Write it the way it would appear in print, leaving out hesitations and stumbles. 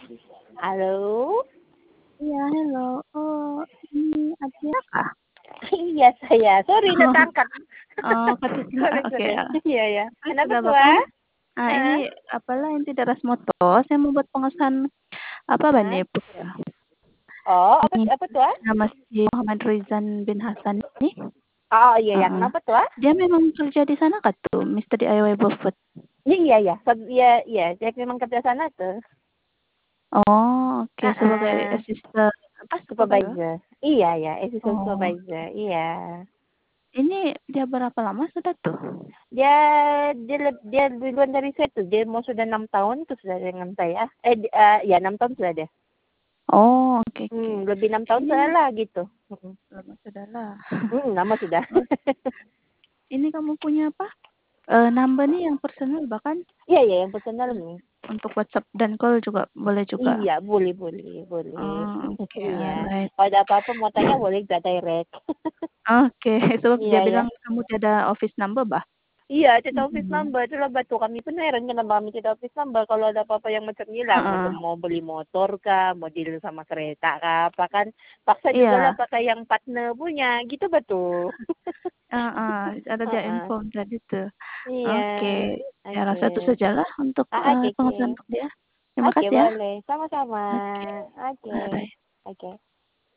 Halo? Iya, halo. Oh, ini Adriana kah? Iya saya, sorry Oh, terangkat. oh ketika Sorry oke, sorry. Iya ya. Kenapa sudah tuh, bahkan ah? ini Heeh, apalah inti Teras Moto, saya mau buat pengesahan apa heeh. Bani ya. Oh, Ini apa tuh, ah? nama si Muhammad Rizan bin Hasan ini. Oh iya ya, Heeh. kenapa tuh, ah? Dia memang kerja di sana kah tuh, Mister DIY Buffett? Iya ya, iya iya, dia memang kerja sana tuh. Oh, oke sebagai Heeh. asisten apa supervisor? Supervisor. Iya ya, assistant Oh, supervisor. Iya. ini dia berapa lama sudah tuh? Dia dia duluan dari saya tuh. Dia mau sudah 6 tahun tuh sudah dengan saya. Ya 6 tahun sudah deh. Oh, oke oke. Lebih 6 tahun Ini sudah lah gitu. lama sudah lah. Lama sudah. Oh, ini kamu punya apa? Nambah nih yang personal bahkan Iya, iya, yang personal nih. untuk WhatsApp dan call juga boleh juga. Iya, boleh, boleh, boleh. Oh, oke, Iya. alright. Kalau ada apa-apa mau tanya boleh juga direct. Oke, sebab Iya, dia ya. bilang kamu tiada office number bah. Iya, tidak office Mm-mm. number. Itulah batu kami pun heran kenapa kami tidak office number. Kalau ada apa-apa yang macam ni lah, macam Heeh. mau beli motor kah, mau deal sama kereta kah, apa kan. Paksa juga lah Iya, pakai yang partner punya. Gitu betul. heeh, ada dia Heeh. info tadi tuh. Iya. Oke, saya Oke. rasa itu sajalah untuk Oke, oke. pengesahan untuk dia. Terima Oke, kasih ya. boleh. Sama-sama. Oke, Oke. alright. Oke.